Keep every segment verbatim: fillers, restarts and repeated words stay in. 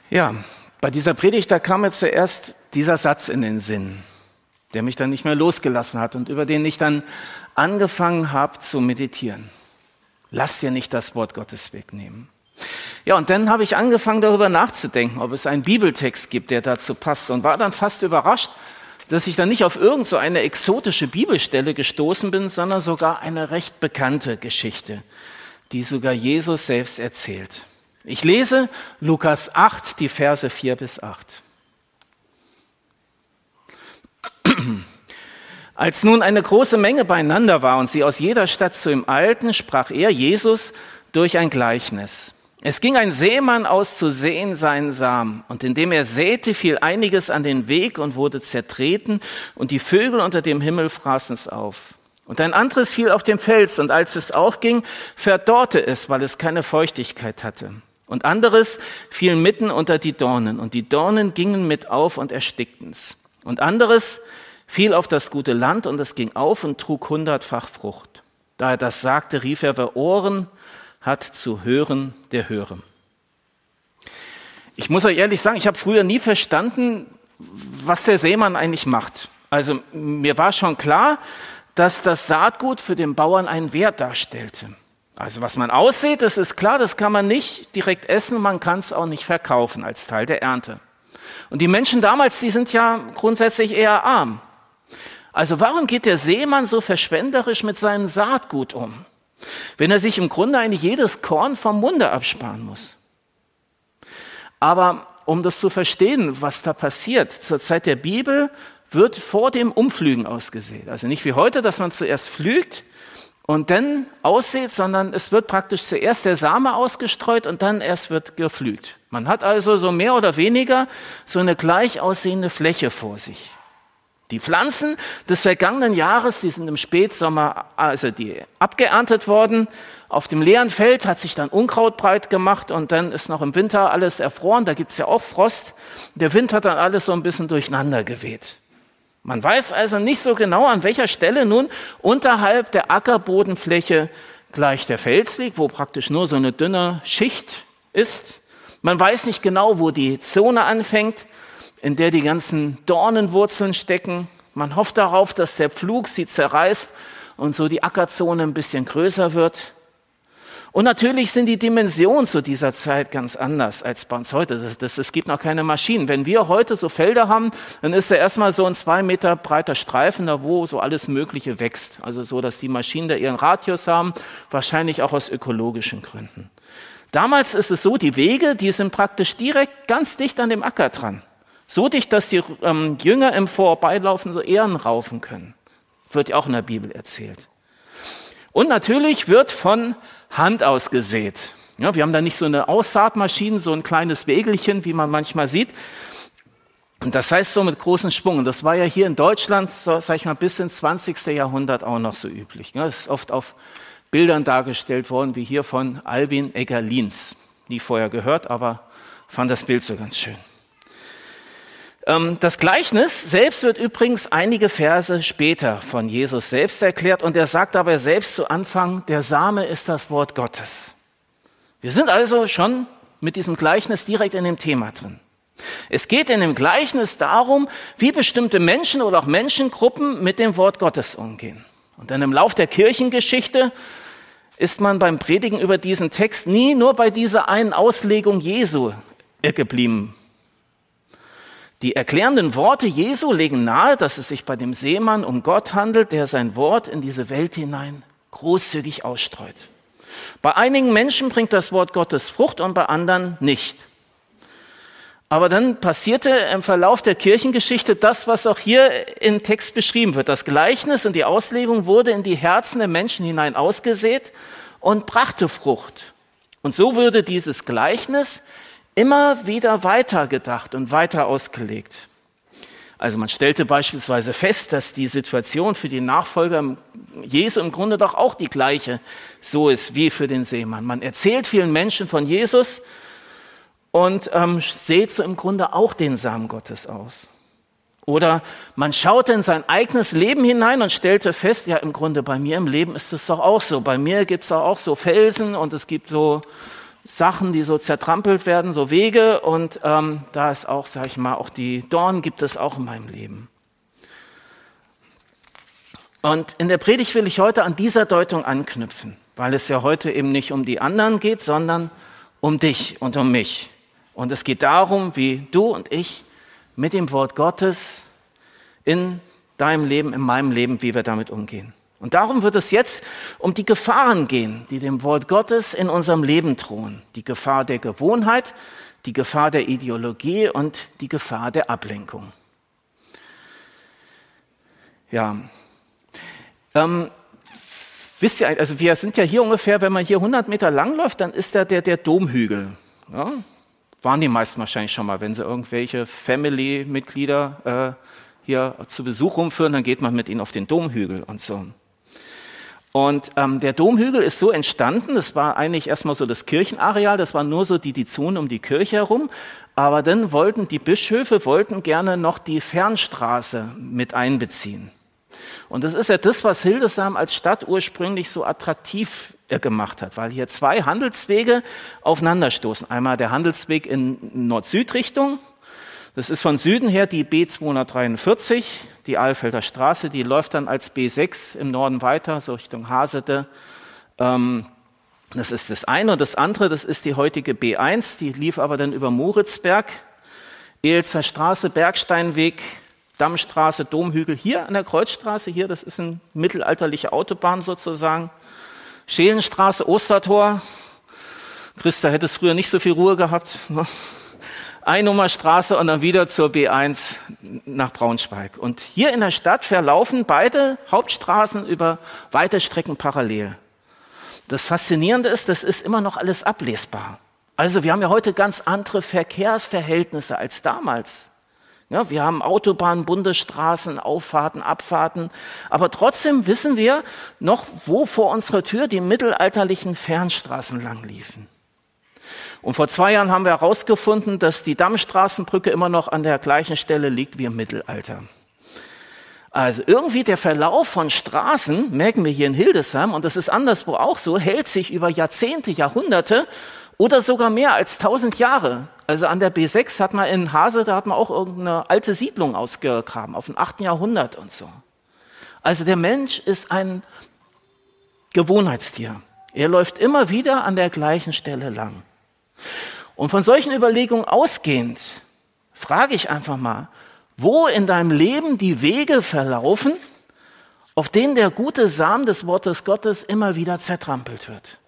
Ja, bei dieser Predigt, da kam mir zuerst dieser Satz in den Sinn, der mich dann nicht mehr losgelassen hat und über den ich dann angefangen habe zu meditieren. Lass dir nicht das Wort Gottes wegnehmen. Ja, und dann habe ich angefangen, darüber nachzudenken, ob es einen Bibeltext gibt, der dazu passt, und war dann fast überrascht, dass ich dann nicht auf irgend so eine exotische Bibelstelle gestoßen bin, sondern sogar eine recht bekannte Geschichte, die sogar Jesus selbst erzählt. Ich lese Lukas acht, die Verse vier bis acht. Als nun eine große Menge beieinander war und sie aus jeder Stadt zu ihm eilten, sprach er, Jesus, durch ein Gleichnis. Es ging ein Sämann aus zu säen seinen Samen, und indem er säte, fiel einiges an den Weg und wurde zertreten, und die Vögel unter dem Himmel fraßen es auf. Und ein anderes fiel auf den Fels, und als es aufging, verdorrte es, weil es keine Feuchtigkeit hatte. Und anderes fiel mitten unter die Dornen, und die Dornen gingen mit auf und erstickten's. Und anderes fiel auf das gute Land, und es ging auf und trug hundertfach Frucht. Da er das sagte, rief er, wer Ohren hat zu hören, der höre. Ich muss euch ehrlich sagen, ich habe früher nie verstanden, was der Sämann eigentlich macht. Also mir war schon klar, dass das Saatgut für den Bauern einen Wert darstellte. Also was man aussät, das ist klar, das kann man nicht direkt essen, man kann es auch nicht verkaufen als Teil der Ernte. Und die Menschen damals, die sind ja grundsätzlich eher arm. Also warum geht der Sämann so verschwenderisch mit seinem Saatgut um, wenn er sich im Grunde eigentlich jedes Korn vom Munde absparen muss? Aber um das zu verstehen, was da passiert, zur Zeit der Bibel wird vor dem Umpflügen ausgesät. Also nicht wie heute, dass man zuerst pflügt und dann aussät, sondern es wird praktisch zuerst der Same ausgestreut und dann erst wird gepflügt. Man hat also so mehr oder weniger so eine gleich aussehende Fläche vor sich. Die Pflanzen des vergangenen Jahres, die sind im Spätsommer, also die abgeerntet worden. Auf dem leeren Feld hat sich dann Unkraut breit gemacht und dann ist noch im Winter alles erfroren. Da gibt's ja auch Frost. Der Wind hat dann alles so ein bisschen durcheinander geweht. Man weiß also nicht so genau, an welcher Stelle nun unterhalb der Ackerbodenfläche gleich der Fels liegt, wo praktisch nur so eine dünne Schicht ist. Man weiß nicht genau, wo die Zone anfängt, in der die ganzen Dornenwurzeln stecken. Man hofft darauf, dass der Pflug sie zerreißt und so die Ackerzone ein bisschen größer wird. Und natürlich sind die Dimensionen zu dieser Zeit ganz anders als bei uns heute. Das, das, es gibt noch keine Maschinen. Wenn wir heute so Felder haben, dann ist da erstmal so ein zwei Meter breiter Streifen, da wo so alles Mögliche wächst. Also so, dass die Maschinen da ihren Radius haben, wahrscheinlich auch aus ökologischen Gründen. Damals ist es so, die Wege, die sind praktisch direkt ganz dicht an dem Acker dran. So dicht, dass die ähm, Jünger im Vorbeilaufen so Ähren raufen können. Wird ja auch in der Bibel erzählt. Und natürlich wird von Hand aus gesät. Ja, wir haben da nicht so eine Aussaatmaschine, so ein kleines Wägelchen, wie man manchmal sieht. Und das heißt so mit großem Schwung. Und das war ja hier in Deutschland, so, sag ich mal, bis ins zwanzigsten Jahrhundert auch noch so üblich. Ja, das ist oft auf Bildern dargestellt worden, wie hier von Albin Egger-Lienz. Nie vorher gehört, aber fand das Bild so ganz schön. Das Gleichnis selbst wird übrigens einige Verse später von Jesus selbst erklärt und er sagt aber selbst zu Anfang, der Same ist das Wort Gottes. Wir sind also schon mit diesem Gleichnis direkt in dem Thema drin. Es geht in dem Gleichnis darum, wie bestimmte Menschen oder auch Menschengruppen mit dem Wort Gottes umgehen. Und dann im Lauf der Kirchengeschichte ist man beim Predigen über diesen Text nie nur bei dieser einen Auslegung Jesu geblieben. Die erklärenden Worte Jesu legen nahe, dass es sich bei dem Sämann um Gott handelt, der sein Wort in diese Welt hinein großzügig ausstreut. Bei einigen Menschen bringt das Wort Gottes Frucht und bei anderen nicht. Aber dann passierte im Verlauf der Kirchengeschichte das, was auch hier im Text beschrieben wird. Das Gleichnis und die Auslegung wurde in die Herzen der Menschen hinein ausgesät und brachte Frucht. Und so würde dieses Gleichnis immer wieder weitergedacht und weiter ausgelegt. Also man stellte beispielsweise fest, dass die Situation für die Nachfolger Jesu im Grunde doch auch die gleiche so ist wie für den Sämann. Man erzählt vielen Menschen von Jesus und ähm, sät so im Grunde auch den Samen Gottes aus. Oder man schaute in sein eigenes Leben hinein und stellte fest, ja im Grunde bei mir im Leben ist es doch auch so. Bei mir gibt es auch so Felsen und es gibt so Sachen, die so zertrampelt werden, so Wege. Und ähm, da ist auch, sag ich mal, auch die Dornen gibt es auch in meinem Leben. Und in der Predigt will ich heute an dieser Deutung anknüpfen, weil es ja heute eben nicht um die anderen geht, sondern um dich und um mich. Und es geht darum, wie du und ich mit dem Wort Gottes in deinem Leben, in meinem Leben, wie wir damit umgehen. Und darum wird es jetzt um die Gefahren gehen, die dem Wort Gottes in unserem Leben drohen. Die Gefahr der Gewohnheit, die Gefahr der Ideologie und die Gefahr der Ablenkung. Ja, ähm, wisst ihr, also wir sind ja hier ungefähr, wenn man hier hundert Meter lang läuft, dann ist da der, der Domhügel. Ja? Waren die meisten wahrscheinlich schon mal, wenn sie irgendwelche Family-Mitglieder äh, hier zu Besuch rumführen, dann geht man mit ihnen auf den Domhügel und so. Und ähm, der Domhügel ist so entstanden, das war eigentlich erstmal so das Kirchenareal, das war nur so die, die Zone um die Kirche herum, aber dann wollten die Bischöfe wollten gerne noch die Fernstraße mit einbeziehen. Und das ist ja das, was Hildesheim als Stadt ursprünglich so attraktiv gemacht hat, weil hier zwei Handelswege aufeinanderstoßen. Einmal der Handelsweg in Nord-Süd-Richtung, das ist von Süden her die B zweihundertdreiundvierzig, die Alfelder Straße, die läuft dann als B sechs im Norden weiter, so Richtung Hasete. Das ist das eine. Und das andere, das ist die heutige B eins, die lief aber dann über Moritzberg, Elzer Straße, Bergsteinweg, Dammstraße, Domhügel, hier an der Kreuzstraße, hier, das ist eine mittelalterliche Autobahn sozusagen. Schelenstraße, Ostertor. Christa hätte es früher nicht so viel Ruhe gehabt. Einnummerstraße und dann wieder zur B eins nach Braunschweig. Und hier in der Stadt verlaufen beide Hauptstraßen über weite Strecken parallel. Das Faszinierende ist, das ist immer noch alles ablesbar. Also wir haben ja heute ganz andere Verkehrsverhältnisse als damals. Ja, wir haben Autobahnen, Bundesstraßen, Auffahrten, Abfahrten. Aber trotzdem wissen wir noch, wo vor unserer Tür die mittelalterlichen Fernstraßen lang liefen. Und vor zwei Jahren haben wir herausgefunden, dass die Dammstraßenbrücke immer noch an der gleichen Stelle liegt wie im Mittelalter. Also irgendwie der Verlauf von Straßen, merken wir hier in Hildesheim, und das ist anderswo auch so, hält sich über Jahrzehnte, Jahrhunderte oder sogar mehr als tausend Jahre. Also an der B sechs hat man in Hase, da hat man auch irgendeine alte Siedlung ausgegraben, auf dem achten Jahrhundert und so. Also der Mensch ist ein Gewohnheitstier. Er läuft immer wieder an der gleichen Stelle lang. Und von solchen Überlegungen ausgehend, frage ich einfach mal, wo in deinem Leben die Wege verlaufen, auf denen der gute Samen des Wortes Gottes immer wieder zertrampelt wird.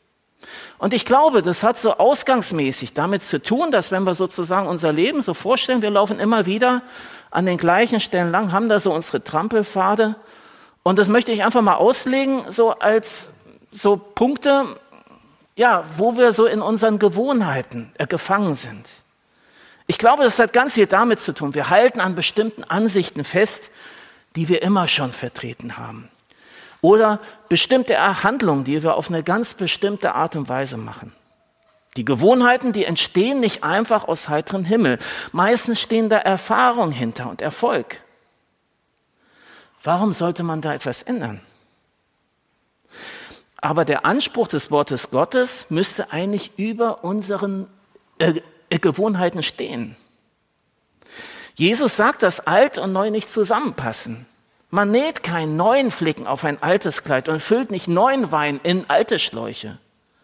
Und ich glaube, das hat so ausgangsmäßig damit zu tun, dass wenn wir sozusagen unser Leben so vorstellen, wir laufen immer wieder an den gleichen Stellen lang, haben da so unsere Trampelpfade. Und das möchte ich einfach mal auslegen, so als so Punkte, ja, wo wir so in unseren Gewohnheiten äh, gefangen sind. Ich glaube, das hat ganz viel damit zu tun. Wir halten an bestimmten Ansichten fest, die wir immer schon vertreten haben. Oder bestimmte Handlungen, die wir auf eine ganz bestimmte Art und Weise machen. Die Gewohnheiten, die entstehen nicht einfach aus heiterem Himmel. Meistens stehen da Erfahrungen hinter und Erfolg. Warum sollte man da etwas ändern? Aber der Anspruch des Wortes Gottes müsste eigentlich über unseren äh, äh, Gewohnheiten stehen. Jesus sagt, dass alt und neu nicht zusammenpassen. Man näht keinen neuen Flicken auf ein altes Kleid und füllt nicht neuen Wein in alte Schläuche.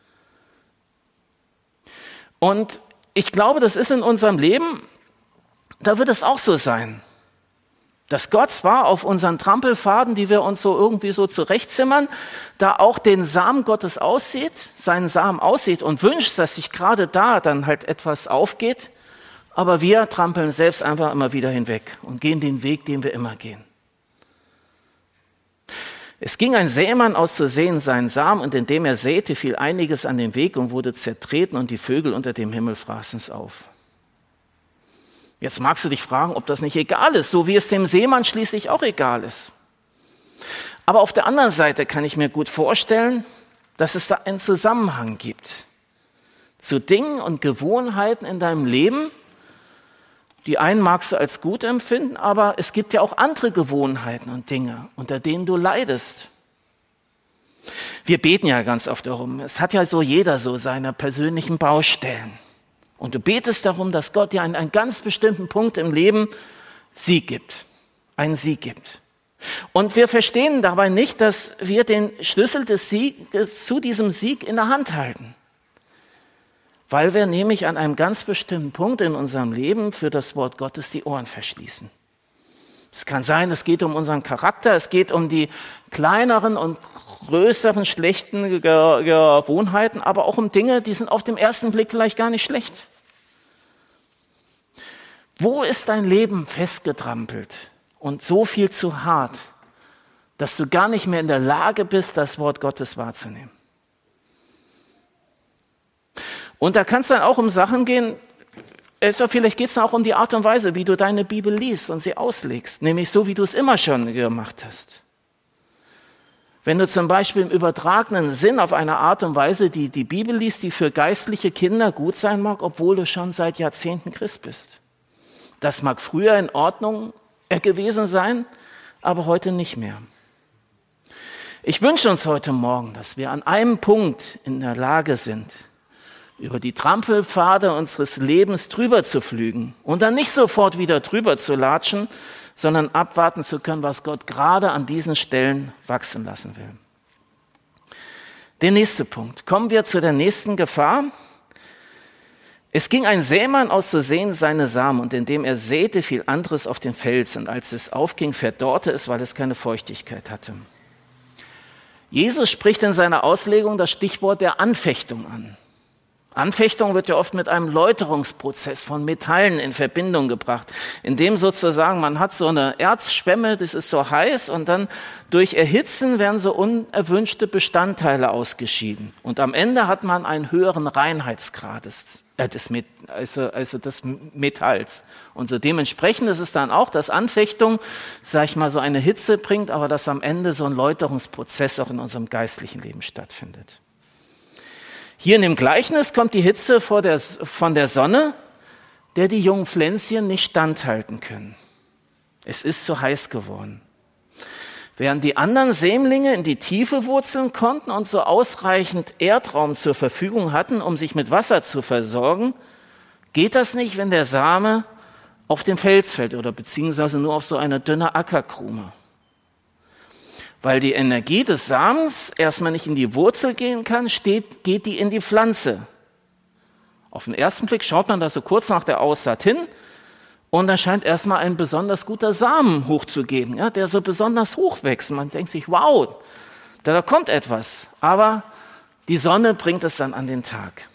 Und ich glaube, das ist in unserem Leben, da wird es auch so sein, dass Gott zwar auf unseren Trampelpfaden, die wir uns so irgendwie so zurechtzimmern, da auch den Samen Gottes aussieht, seinen Samen aussieht und wünscht, dass sich gerade da dann halt etwas aufgeht, aber wir trampeln selbst einfach immer wieder hinweg und gehen den Weg, den wir immer gehen. Es ging ein Sämann aus zu säen seinen Samen, und indem er säte, fiel einiges an den Weg und wurde zertreten, und die Vögel unter dem Himmel fraßen es auf. Jetzt magst du dich fragen, ob das nicht egal ist, so wie es dem Seemann schließlich auch egal ist. Aber auf der anderen Seite kann ich mir gut vorstellen, dass es da einen Zusammenhang gibt zu Dingen und Gewohnheiten in deinem Leben. Die einen magst du als gut empfinden, aber es gibt ja auch andere Gewohnheiten und Dinge, unter denen du leidest. Wir beten ja ganz oft darum. Es hat ja so jeder so seine persönlichen Baustellen. Und du betest darum, dass Gott dir an einem ganz bestimmten Punkt im Leben Sieg gibt. Einen Sieg gibt. Und wir verstehen dabei nicht, dass wir den Schlüssel des Sieges zu diesem Sieg in der Hand halten. Weil wir nämlich an einem ganz bestimmten Punkt in unserem Leben für das Wort Gottes die Ohren verschließen. Es kann sein, es geht um unseren Charakter, es geht um die kleineren und größeren schlechten Gewohnheiten, aber auch um Dinge, die sind auf den ersten Blick vielleicht gar nicht schlecht. Wo ist dein Leben festgetrampelt und so viel zu hart, dass du gar nicht mehr in der Lage bist, das Wort Gottes wahrzunehmen? Und da kann es dann auch um Sachen gehen, also vielleicht geht es auch um die Art und Weise, wie du deine Bibel liest und sie auslegst, nämlich so, wie du es immer schon gemacht hast. Wenn du zum Beispiel im übertragenen Sinn auf eine Art und Weise die, die Bibel liest, die für geistliche Kinder gut sein mag, obwohl du schon seit Jahrzehnten Christ bist. Das mag früher in Ordnung gewesen sein, aber heute nicht mehr. Ich wünsche uns heute Morgen, dass wir an einem Punkt in der Lage sind, über die Trampelpfade unseres Lebens drüber zu flügen und dann nicht sofort wieder drüber zu latschen, sondern abwarten zu können, was Gott gerade an diesen Stellen wachsen lassen will. Der nächste Punkt. Kommen wir zu der nächsten Gefahr. Es ging ein Sämann aus zu sehen seine Samen, und indem er säte, fiel anderes auf den Fels, und als es aufging, verdorrte es, weil es keine Feuchtigkeit hatte. Jesus spricht in seiner Auslegung das Stichwort der Anfechtung an. Anfechtung wird ja oft mit einem Läuterungsprozess von Metallen in Verbindung gebracht, in dem sozusagen man hat so eine Erzschwemme, das ist so heiß, und dann durch Erhitzen werden so unerwünschte Bestandteile ausgeschieden. Und am Ende hat man einen höheren Reinheitsgrad des, äh, des, also, also des Metalls. Und so dementsprechend ist es dann auch, dass Anfechtung, sag ich mal, so eine Hitze bringt, aber dass am Ende so ein Läuterungsprozess auch in unserem geistlichen Leben stattfindet. Hier in dem Gleichnis kommt die Hitze vor der, von der Sonne, der die jungen Pflänzchen nicht standhalten können. Es ist zu heiß geworden. Während die anderen Sämlinge in die Tiefe wurzeln konnten und so ausreichend Erdraum zur Verfügung hatten, um sich mit Wasser zu versorgen, geht das nicht, wenn der Same auf dem Fels fällt oder beziehungsweise nur auf so eine dünne Ackerkrume. Weil die Energie des Samens erstmal nicht in die Wurzel gehen kann, steht, geht die in die Pflanze. Auf den ersten Blick schaut man da so kurz nach der Aussaat hin und da scheint erstmal ein besonders guter Samen hochzugehen, ja, der so besonders hoch wächst. Man denkt sich, wow, da, da kommt etwas. Aber die Sonne bringt es dann an den Tag.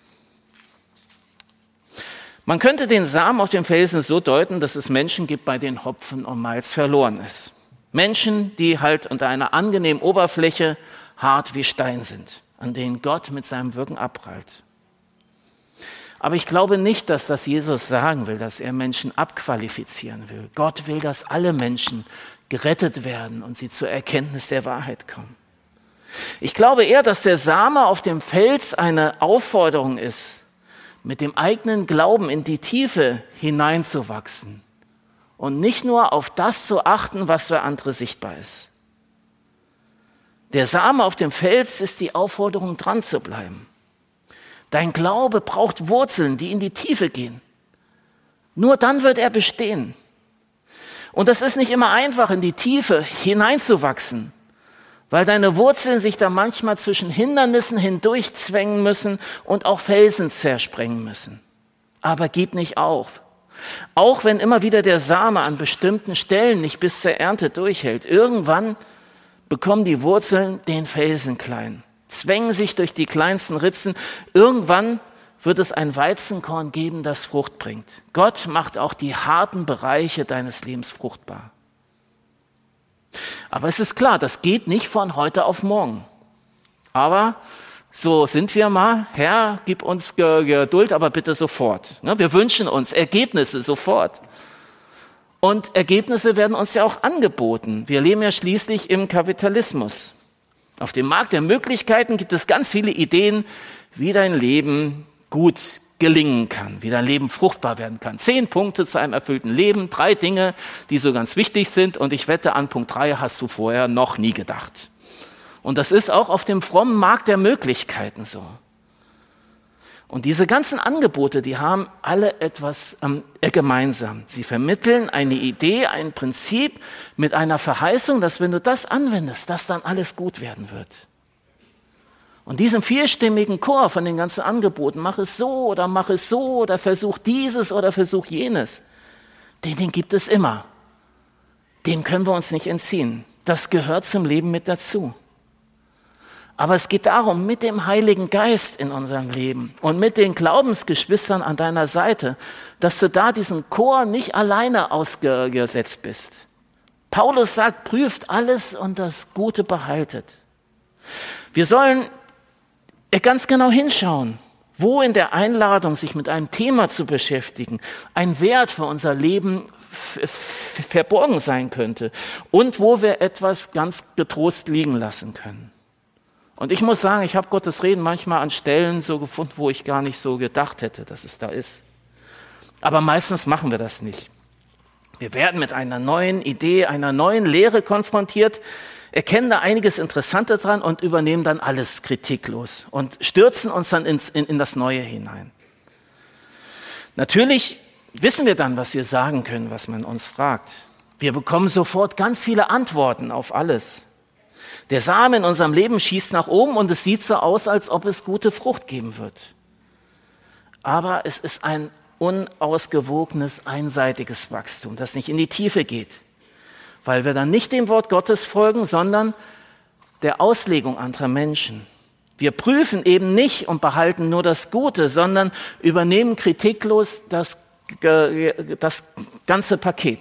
Man könnte den Samen auf dem Felsen so deuten, dass es Menschen gibt, bei denen Hopfen und Malz verloren ist. Menschen, die halt unter einer angenehmen Oberfläche hart wie Stein sind, an denen Gott mit seinem Wirken abprallt. Aber ich glaube nicht, dass das Jesus sagen will, dass er Menschen abqualifizieren will. Gott will, dass alle Menschen gerettet werden und sie zur Erkenntnis der Wahrheit kommen. Ich glaube eher, dass der Same auf dem Fels eine Aufforderung ist, mit dem eigenen Glauben in die Tiefe hineinzuwachsen. Und nicht nur auf das zu achten, was für andere sichtbar ist. Der Same auf dem Fels ist die Aufforderung, dran zu bleiben. Dein Glaube braucht Wurzeln, die in die Tiefe gehen. Nur dann wird er bestehen. Und das ist nicht immer einfach, in die Tiefe hineinzuwachsen, weil deine Wurzeln sich da manchmal zwischen Hindernissen hindurchzwängen müssen und auch Felsen zersprengen müssen. Aber gib nicht auf. Auch wenn immer wieder der Same an bestimmten Stellen nicht bis zur Ernte durchhält, irgendwann bekommen die Wurzeln den Felsen klein, zwängen sich durch die kleinsten Ritzen. Irgendwann wird es ein Weizenkorn geben, das Frucht bringt. Gott macht auch die harten Bereiche deines Lebens fruchtbar. Aber es ist klar, das geht nicht von heute auf morgen. Aber so sind wir mal, Herr, gib uns Geduld, aber bitte sofort. Wir wünschen uns Ergebnisse sofort. Und Ergebnisse werden uns ja auch angeboten. Wir leben ja schließlich im Kapitalismus. Auf dem Markt der Möglichkeiten gibt es ganz viele Ideen, wie dein Leben gut gelingen kann, wie dein Leben fruchtbar werden kann. Zehn Punkte zu einem erfüllten Leben, drei Dinge, die so ganz wichtig sind. Und ich wette, an Punkt drei hast du vorher noch nie gedacht. Und das ist auch auf dem frommen Markt der Möglichkeiten so. Und diese ganzen Angebote, die haben alle etwas ähm, gemeinsam. Sie vermitteln eine Idee, ein Prinzip mit einer Verheißung, dass wenn du das anwendest, dass dann alles gut werden wird. Und diesen vierstimmigen Chor von den ganzen Angeboten, mach es so oder mach es so oder versuch dieses oder versuch jenes, den, den gibt es immer. Dem können wir uns nicht entziehen. Das gehört zum Leben mit dazu. Aber es geht darum, mit dem Heiligen Geist in unserem Leben und mit den Glaubensgeschwistern an deiner Seite, dass du da diesen Chor nicht alleine ausgesetzt bist. Paulus sagt, prüft alles und das Gute behaltet. Wir sollen ganz genau hinschauen, wo in der Einladung, sich mit einem Thema zu beschäftigen, ein Wert für unser Leben f- f- verborgen sein könnte und wo wir etwas ganz getrost liegen lassen können. Und ich muss sagen, ich habe Gottes Reden manchmal an Stellen so gefunden, wo ich gar nicht so gedacht hätte, dass es da ist. Aber meistens machen wir das nicht. Wir werden mit einer neuen Idee, einer neuen Lehre konfrontiert, erkennen da einiges Interessante dran und übernehmen dann alles kritiklos und stürzen uns dann ins, in, in das Neue hinein. Natürlich wissen wir dann, was wir sagen können, was man uns fragt. Wir bekommen sofort ganz viele Antworten auf alles. Der Samen in unserem Leben schießt nach oben und es sieht so aus, als ob es gute Frucht geben wird. Aber es ist ein unausgewogenes, einseitiges Wachstum, das nicht in die Tiefe geht, weil wir dann nicht dem Wort Gottes folgen, sondern der Auslegung anderer Menschen. Wir prüfen eben nicht und behalten nur das Gute, sondern übernehmen kritiklos das, das ganze Paket.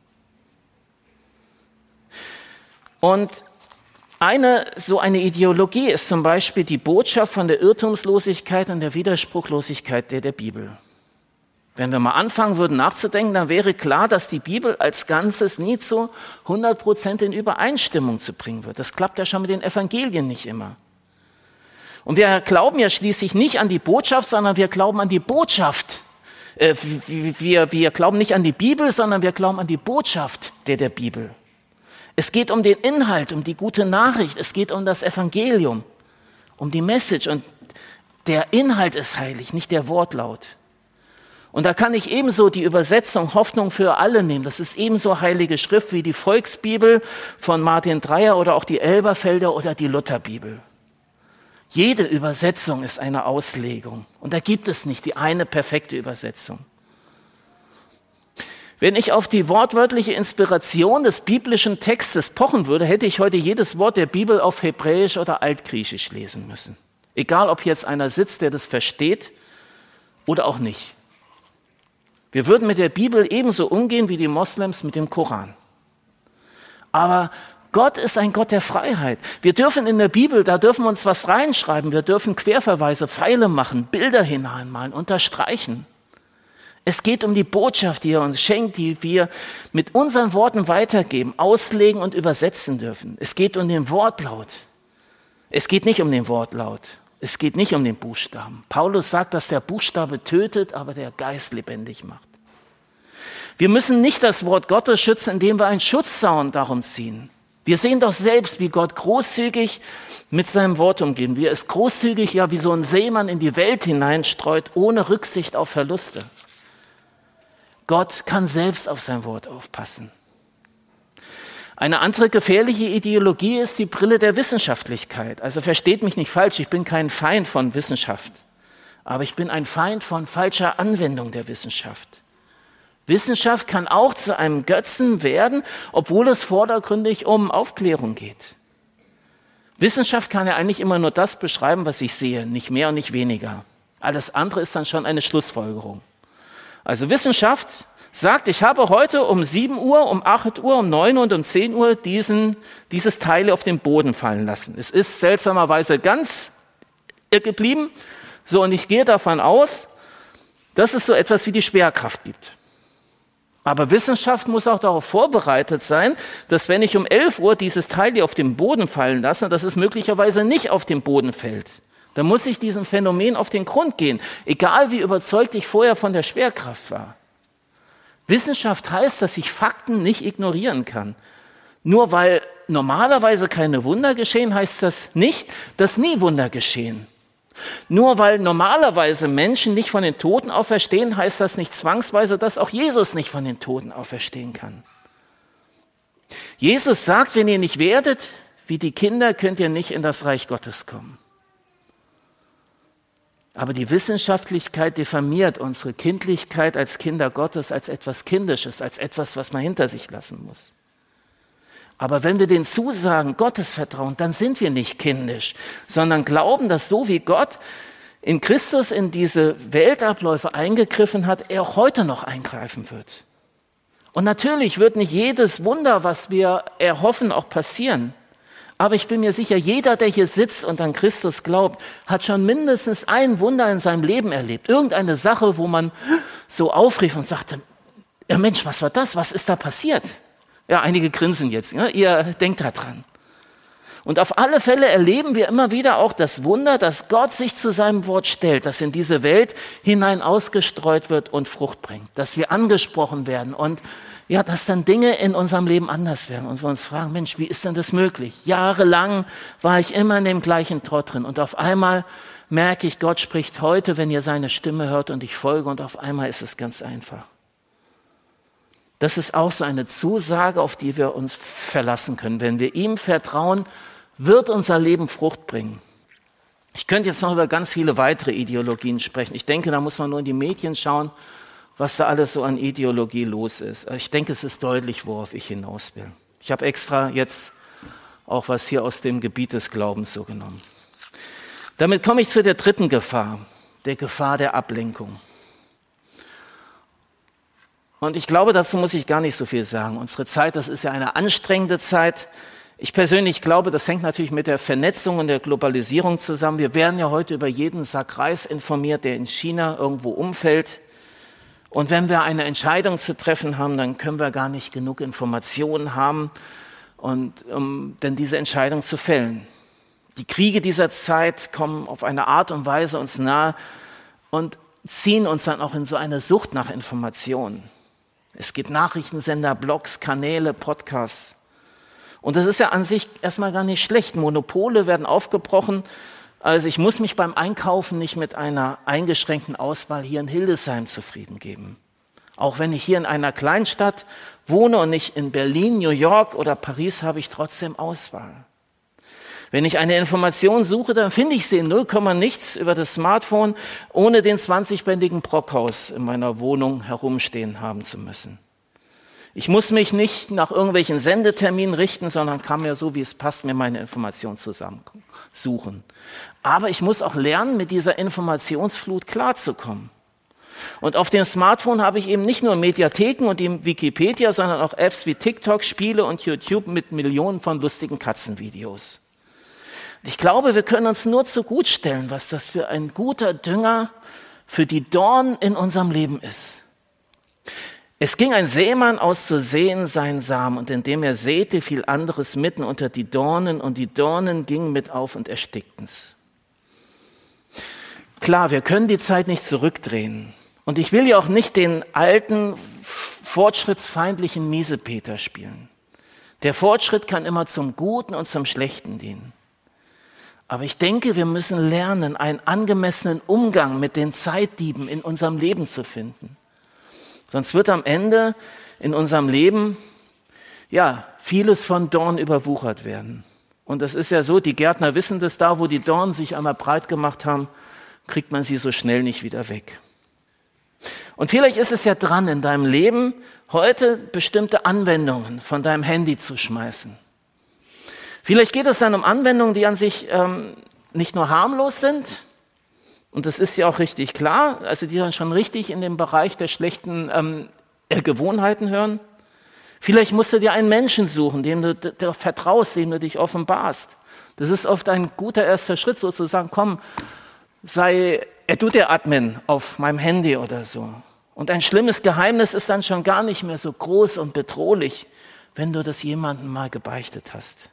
Und Eine, so eine Ideologie ist zum Beispiel die Botschaft von der Irrtumslosigkeit und der Widerspruchlosigkeit der, der Bibel. Wenn wir mal anfangen würden nachzudenken, dann wäre klar, dass die Bibel als Ganzes nie zu hundert Prozent in Übereinstimmung zu bringen wird. Das klappt ja schon mit den Evangelien nicht immer. Und wir glauben ja schließlich nicht an die Botschaft, sondern wir glauben an die Botschaft. Äh, wir, wir glauben nicht an die Bibel, sondern wir glauben an die Botschaft der, der Bibel. Es geht um den Inhalt, um die gute Nachricht, es geht um das Evangelium, um die Message und der Inhalt ist heilig, nicht der Wortlaut. Und da kann ich ebenso die Übersetzung Hoffnung für alle nehmen. Das ist ebenso heilige Schrift wie die Volksbibel von Martin Dreyer oder auch die Elberfelder oder die Lutherbibel. Jede Übersetzung ist eine Auslegung und da gibt es nicht die eine perfekte Übersetzung. Wenn ich auf die wortwörtliche Inspiration des biblischen Textes pochen würde, hätte ich heute jedes Wort der Bibel auf Hebräisch oder Altgriechisch lesen müssen. Egal, ob jetzt einer sitzt, der das versteht oder auch nicht. Wir würden mit der Bibel ebenso umgehen wie die Moslems mit dem Koran. Aber Gott ist ein Gott der Freiheit. Wir dürfen in der Bibel, da dürfen wir uns was reinschreiben, wir dürfen Querverweise, Pfeile machen, Bilder hineinmalen, unterstreichen. Es geht um die Botschaft, die er uns schenkt, die wir mit unseren Worten weitergeben, auslegen und übersetzen dürfen. Es geht um den Wortlaut. Es geht nicht um den Wortlaut. Es geht nicht um den Buchstaben. Paulus sagt, dass der Buchstabe tötet, aber der Geist lebendig macht. Wir müssen nicht das Wort Gottes schützen, indem wir einen Schutzzaun darum ziehen. Wir sehen doch selbst, wie Gott großzügig mit seinem Wort umgeht. Wie er es großzügig, ja wie so ein Seemann in die Welt hineinstreut, ohne Rücksicht auf Verluste. Gott kann selbst auf sein Wort aufpassen. Eine andere gefährliche Ideologie ist die Brille der Wissenschaftlichkeit. Also versteht mich nicht falsch, ich bin kein Feind von Wissenschaft, aber ich bin ein Feind von falscher Anwendung der Wissenschaft. Wissenschaft kann auch zu einem Götzen werden, obwohl es vordergründig um Aufklärung geht. Wissenschaft kann ja eigentlich immer nur das beschreiben, was ich sehe, nicht mehr und nicht weniger. Alles andere ist dann schon eine Schlussfolgerung. Also Wissenschaft sagt, ich habe heute um sieben Uhr, um acht Uhr, um neun Uhr und um zehn Uhr diesen, dieses Teil auf den Boden fallen lassen. Es ist seltsamerweise ganz geblieben. So, und ich gehe davon aus, dass es so etwas wie die Schwerkraft gibt. Aber Wissenschaft muss auch darauf vorbereitet sein, dass wenn ich um elf Uhr dieses Teil hier auf den Boden fallen lasse, dass es möglicherweise nicht auf den Boden fällt. Dann muss ich diesem Phänomen auf den Grund gehen, egal wie überzeugt ich vorher von der Schwerkraft war. Wissenschaft heißt, dass ich Fakten nicht ignorieren kann. Nur weil normalerweise keine Wunder geschehen, heißt das nicht, dass nie Wunder geschehen. Nur weil normalerweise Menschen nicht von den Toten auferstehen, heißt das nicht zwangsweise, dass auch Jesus nicht von den Toten auferstehen kann. Jesus sagt, wenn ihr nicht werdet wie die Kinder, könnt ihr nicht in das Reich Gottes kommen. Aber die Wissenschaftlichkeit diffamiert unsere Kindlichkeit als Kinder Gottes als etwas Kindisches, als etwas, was man hinter sich lassen muss. Aber wenn wir den Zusagen Gottes vertrauen, dann sind wir nicht kindisch, sondern glauben, dass so wie Gott in Christus in diese Weltabläufe eingegriffen hat, er auch heute noch eingreifen wird. Und natürlich wird nicht jedes Wunder, was wir erhoffen, auch passieren. Aber ich bin mir sicher, jeder, der hier sitzt und an Christus glaubt, hat schon mindestens ein Wunder in seinem Leben erlebt. Irgendeine Sache, wo man so aufrief und sagte, ja Mensch, was war das? Was ist da passiert? Ja, einige grinsen jetzt, ja? Ihr denkt da dran. Und auf alle Fälle erleben wir immer wieder auch das Wunder, dass Gott sich zu seinem Wort stellt, das in diese Welt hinein ausgestreut wird und Frucht bringt. Dass wir angesprochen werden und ja, dass dann Dinge in unserem Leben anders werden und wir uns fragen, Mensch, wie ist denn das möglich? Jahrelang war ich immer in dem gleichen Trott drin und auf einmal merke ich, Gott spricht heute, wenn ihr seine Stimme hört und ich folge und auf einmal ist es ganz einfach. Das ist auch so eine Zusage, auf die wir uns verlassen können. Wenn wir ihm vertrauen, wird unser Leben Frucht bringen. Ich könnte jetzt noch über ganz viele weitere Ideologien sprechen. Ich denke, da muss man nur in die Medien schauen, was da alles so an Ideologie los ist. Ich denke, es ist deutlich, worauf ich hinaus will. Ich habe extra jetzt auch was hier aus dem Gebiet des Glaubens so genommen. Damit komme ich zu der dritten Gefahr, der Gefahr der Ablenkung. Und ich glaube, dazu muss ich gar nicht so viel sagen. Unsere Zeit, das ist ja eine anstrengende Zeit. Ich persönlich glaube, das hängt natürlich mit der Vernetzung und der Globalisierung zusammen. Wir werden ja heute über jeden Sack Reis informiert, der in China irgendwo umfällt. Und wenn wir eine Entscheidung zu treffen haben, dann können wir gar nicht genug Informationen haben, und, um denn diese Entscheidung zu fällen. Die Kriege dieser Zeit kommen auf eine Art und Weise uns nahe und ziehen uns dann auch in so eine Sucht nach Informationen. Es gibt Nachrichtensender, Blogs, Kanäle, Podcasts. Und das ist ja an sich erstmal gar nicht schlecht. Monopole werden aufgebrochen. Also ich muss mich beim Einkaufen nicht mit einer eingeschränkten Auswahl hier in Hildesheim zufrieden geben. Auch wenn ich hier in einer Kleinstadt wohne und nicht in Berlin, New York oder Paris, habe ich trotzdem Auswahl. Wenn ich eine Information suche, dann finde ich sie in null Komma nichts über das Smartphone, ohne den zwanzigbändigen Brockhaus in meiner Wohnung herumstehen haben zu müssen. Ich muss mich nicht nach irgendwelchen Sendeterminen richten, sondern kann mir so, wie es passt, mir meine Informationen zusammensuchen. Aber ich muss auch lernen, mit dieser Informationsflut klarzukommen. Und auf dem Smartphone habe ich eben nicht nur Mediatheken und die Wikipedia, sondern auch Apps wie TikTok, Spiele und YouTube mit Millionen von lustigen Katzenvideos. Ich glaube, wir können uns nur zu gut stellen, was das für ein guter Dünger für die Dornen in unserem Leben ist. Es ging ein Sämann aus zu säen seinen Samen, und indem er säte, fiel anderes mitten unter die Dornen, und die Dornen gingen mit auf und erstickten's. Klar, wir können die Zeit nicht zurückdrehen. Und ich will ja auch nicht den alten, fortschrittsfeindlichen Miesepeter spielen. Der Fortschritt kann immer zum Guten und zum Schlechten dienen. Aber ich denke, wir müssen lernen, einen angemessenen Umgang mit den Zeitdieben in unserem Leben zu finden. Sonst wird am Ende in unserem Leben, ja, vieles von Dornen überwuchert werden. Und das ist ja so, die Gärtner wissen das, da wo die Dornen sich einmal breit gemacht haben, kriegt man sie so schnell nicht wieder weg. Und vielleicht ist es ja dran, in deinem Leben heute bestimmte Anwendungen von deinem Handy zu schmeißen. Vielleicht geht es dann um Anwendungen, die an sich ähm, nicht nur harmlos sind, und das ist ja auch richtig klar, also die dann schon richtig in den Bereich der schlechten ähm, Gewohnheiten hören. Vielleicht musst du dir einen Menschen suchen, dem du d- vertraust, dem du dich offenbarst. Das ist oft ein guter erster Schritt, sozusagen, komm, sei er du der Admin auf meinem Handy oder so. Und ein schlimmes Geheimnis ist dann schon gar nicht mehr so groß und bedrohlich, wenn du das jemandem mal gebeichtet hast.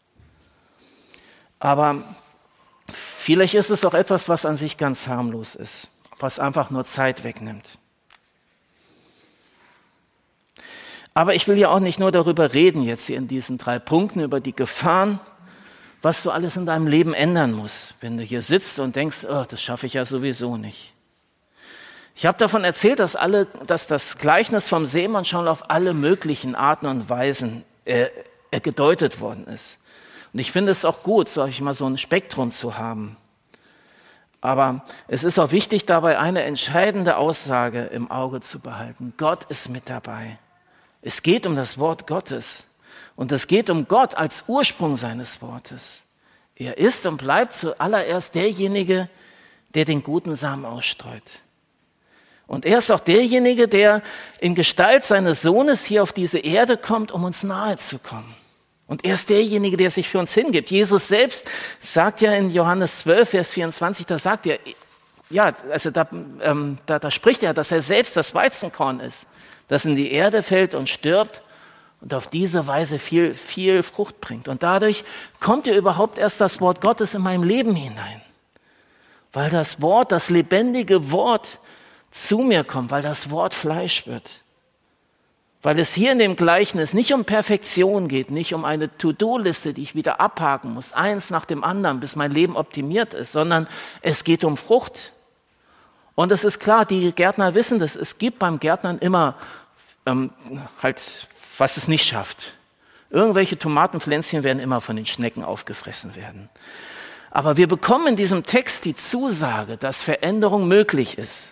Aber vielleicht ist es auch etwas, was an sich ganz harmlos ist, was einfach nur Zeit wegnimmt. Aber ich will ja auch nicht nur darüber reden jetzt hier in diesen drei Punkten, über die Gefahren, was du alles in deinem Leben ändern musst, wenn du hier sitzt und denkst, oh, das schaffe ich ja sowieso nicht. Ich habe davon erzählt, dass, alle, dass das Gleichnis vom Seemann schon auf alle möglichen Arten und Weisen äh, äh, gedeutet worden ist. Und ich finde es auch gut, sag ich mal, so ein Spektrum zu haben. Aber es ist auch wichtig, dabei eine entscheidende Aussage im Auge zu behalten. Gott ist mit dabei. Es geht um das Wort Gottes. Und es geht um Gott als Ursprung seines Wortes. Er ist und bleibt zuallererst derjenige, der den guten Samen ausstreut. Und er ist auch derjenige, der in Gestalt seines Sohnes hier auf diese Erde kommt, um uns nahe zu kommen. Und er ist derjenige, der sich für uns hingibt. Jesus selbst sagt ja in Johannes zwölf, Vers vierundzwanzig, da sagt er, ja, also da, ähm, da, da spricht er, dass er selbst das Weizenkorn ist, das in die Erde fällt und stirbt und auf diese Weise viel, viel Frucht bringt. Und dadurch kommt ja überhaupt erst das Wort Gottes in meinem Leben hinein. Weil das Wort, das lebendige Wort zu mir kommt, weil das Wort Fleisch wird. Weil es hier in dem Gleichnis nicht um Perfektion geht, nicht um eine To-Do-Liste, die ich wieder abhaken muss, eins nach dem anderen, bis mein Leben optimiert ist, sondern es geht um Frucht. Und es ist klar, die Gärtner wissen das, es gibt beim Gärtnern immer ähm, halt, was es nicht schafft. Irgendwelche Tomatenpflänzchen werden immer von den Schnecken aufgefressen werden. Aber wir bekommen in diesem Text die Zusage, dass Veränderung möglich ist.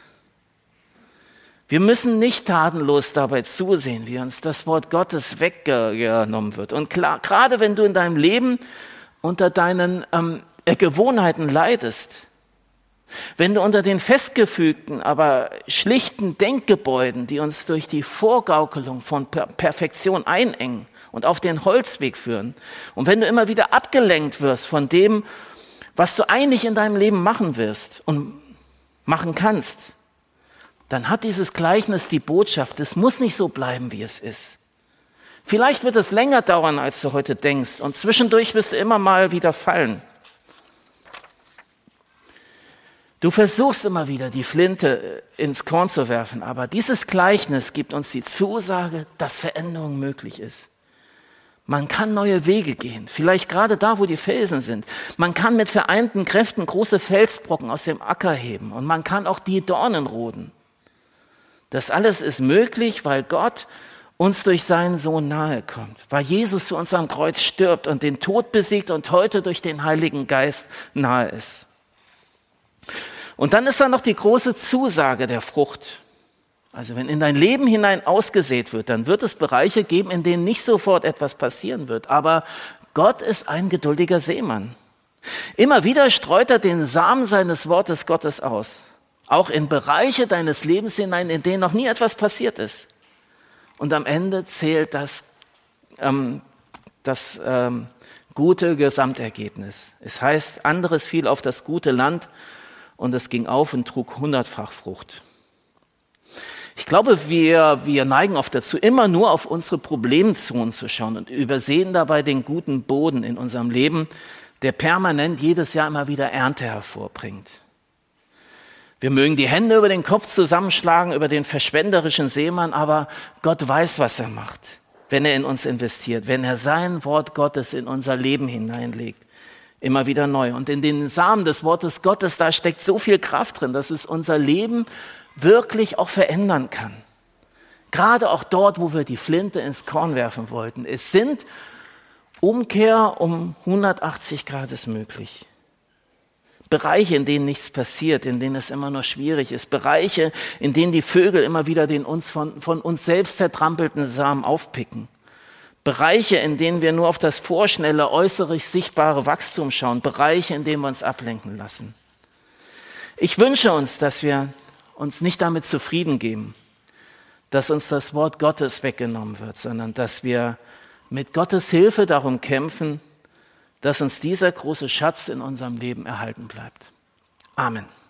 Wir müssen nicht tatenlos dabei zusehen, wie uns das Wort Gottes weggenommen wird. Und klar, gerade wenn du in deinem Leben unter deinen ähm, Gewohnheiten leidest, wenn du unter den festgefügten, aber schlichten Denkgebäuden, die uns durch die Vorgaukelung von per- Perfektion einengen und auf den Holzweg führen, und wenn du immer wieder abgelenkt wirst von dem, was du eigentlich in deinem Leben machen wirst und machen kannst, dann hat dieses Gleichnis die Botschaft, es muss nicht so bleiben, wie es ist. Vielleicht wird es länger dauern, als du heute denkst, und zwischendurch wirst du immer mal wieder fallen. Du versuchst immer wieder, die Flinte ins Korn zu werfen, aber dieses Gleichnis gibt uns die Zusage, dass Veränderung möglich ist. Man kann neue Wege gehen, vielleicht gerade da, wo die Felsen sind. Man kann mit vereinten Kräften große Felsbrocken aus dem Acker heben und man kann auch die Dornen roden. Das alles ist möglich, weil Gott uns durch seinen Sohn nahe kommt, weil Jesus für uns am Kreuz stirbt und den Tod besiegt und heute durch den Heiligen Geist nahe ist. Und dann ist da noch die große Zusage der Frucht. Also wenn in dein Leben hinein ausgesät wird, dann wird es Bereiche geben, in denen nicht sofort etwas passieren wird. Aber Gott ist ein geduldiger Seemann. Immer wieder streut er den Samen seines Wortes Gottes aus. Auch in Bereiche deines Lebens hinein, in denen noch nie etwas passiert ist. Und am Ende zählt das, ähm, das ähm, gute Gesamtergebnis. Es heißt, anderes fiel auf das gute Land und es ging auf und trug hundertfach Frucht. Ich glaube, wir, wir neigen oft dazu, immer nur auf unsere Problemzonen zu schauen und übersehen dabei den guten Boden in unserem Leben, der permanent jedes Jahr immer wieder Ernte hervorbringt. Wir mögen die Hände über den Kopf zusammenschlagen, über den verschwenderischen Seemann, aber Gott weiß, was er macht, wenn er in uns investiert, wenn er sein Wort Gottes in unser Leben hineinlegt, immer wieder neu. Und in den Samen des Wortes Gottes, da steckt so viel Kraft drin, dass es unser Leben wirklich auch verändern kann. Gerade auch dort, wo wir die Flinte ins Korn werfen wollten. Es sind Umkehr um hundertachtzig Grad ist möglich. Bereiche, in denen nichts passiert, in denen es immer nur schwierig ist. Bereiche, in denen die Vögel immer wieder den uns von, von uns selbst zertrampelten Samen aufpicken. Bereiche, in denen wir nur auf das vorschnelle, äußerlich sichtbare Wachstum schauen. Bereiche, in denen wir uns ablenken lassen. Ich wünsche uns, dass wir uns nicht damit zufrieden geben, dass uns das Wort Gottes weggenommen wird, sondern dass wir mit Gottes Hilfe darum kämpfen, dass uns dieser große Schatz in unserem Leben erhalten bleibt. Amen.